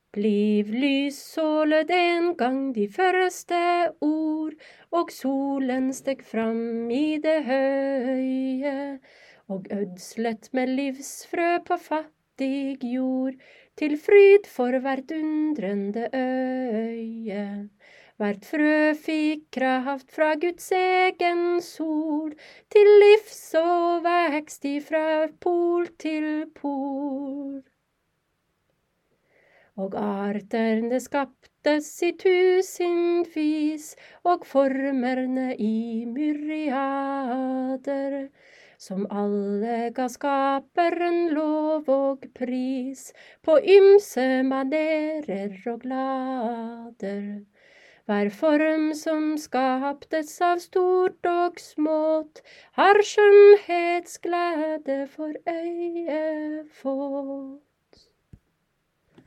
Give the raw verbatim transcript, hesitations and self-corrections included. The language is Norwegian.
Bliv lys såled en gang de første ord, og solen steg fram i det høye, og ødslet med livsfrø på fattig jord, til fryd for hvert undrende øye. Hvert frø fikk kraft fra Guds egen sol, til livs og vekst ifra pol til pol. Og arterne skaptes i tusindvis, og formerne i myriader, som alle ga skaperen lov og pris, på ymse manerer og glader. Hver form som skaptes av stort og smått, har skjønnhetsglede for øye fått.